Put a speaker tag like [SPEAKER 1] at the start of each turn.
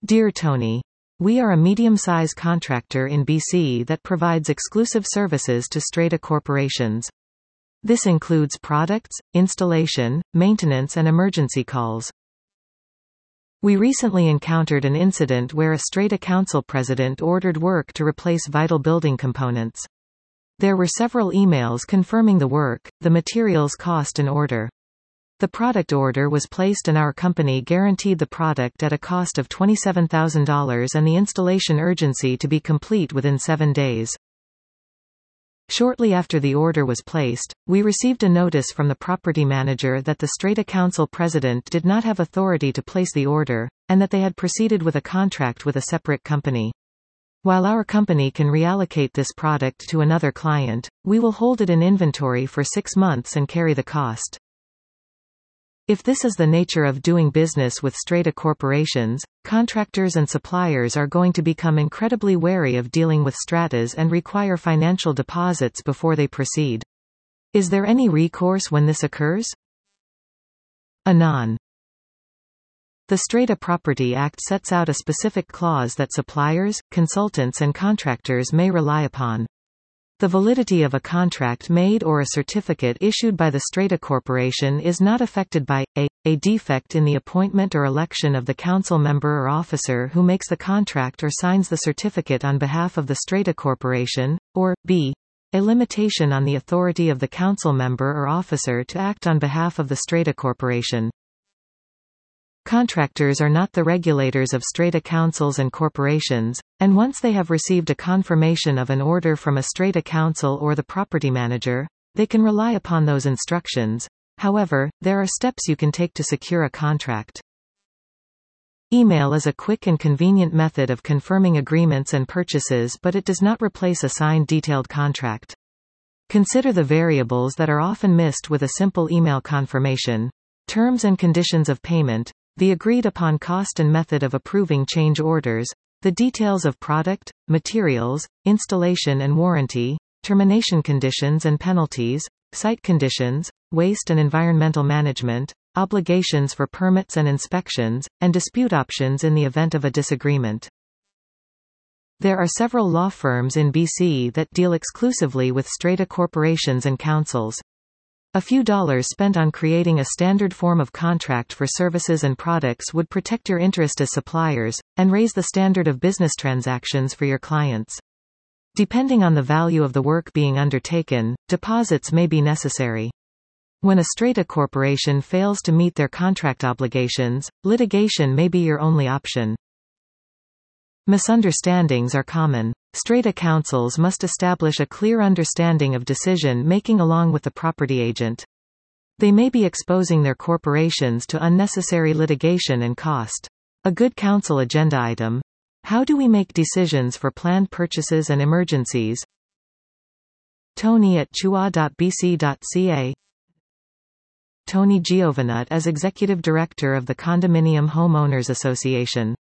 [SPEAKER 1] Dear Tony, we are a medium-sized contractor in BC that provides exclusive services to strata corporations. This includes products, installation, maintenance and emergency calls. We recently encountered an incident where a strata council president ordered work to replace vital building components. There were several emails confirming the work, the materials cost and order. The product order was placed and our company guaranteed the product at a cost of $27,000 and the installation urgency to be complete within 7 days. Shortly after the order was placed, we received a notice from the property manager that the strata council president did not have authority to place the order, and that they had proceeded with a contract with a separate company. While our company can reallocate this product to another client, we will hold it in inventory for 6 months and carry the cost. If this is the nature of doing business with strata corporations, contractors and suppliers are going to become incredibly wary of dealing with stratas and require financial deposits before they proceed. Is there any recourse when this occurs? Anon. The Strata Property Act sets out a specific clause that suppliers, consultants and contractors may rely upon. The validity of a contract made or a certificate issued by the strata corporation is not affected by a defect in the appointment or election of the council member or officer who makes the contract or signs the certificate on behalf of the strata corporation, or b. a limitation on the authority of the council member or officer to act on behalf of the strata corporation. Contractors are not the regulators of strata councils and corporations, and once they have received a confirmation of an order from a strata council or the property manager, they can rely upon those instructions. However, there are steps you can take to secure a contract. Email is a quick and convenient method of confirming agreements and purchases, but it does not replace a signed detailed contract. Consider the variables that are often missed with a simple email confirmation: terms and conditions of payment, the agreed-upon cost and method of approving change orders, the details of product, materials, installation and warranty, termination conditions and penalties, site conditions, waste and environmental management, obligations for permits and inspections, and dispute options in the event of a disagreement. There are several law firms in BC that deal exclusively with strata corporations and councils. A few dollars spent on creating a standard form of contract for services and products would protect your interest as suppliers, and raise the standard of business transactions for your clients. Depending on the value of the work being undertaken, deposits may be necessary. When a strata corporation fails to meet their contract obligations, litigation may be your only option. Misunderstandings are common. Strata councils must establish a clear understanding of decision-making along with the property agent. They may be exposing their corporations to unnecessary litigation and cost. A good council agenda item: how do we make decisions for planned purchases and emergencies? Tony@chua.bc.ca. Tony Giovanut as Executive Director of the Condominium Homeowners Association.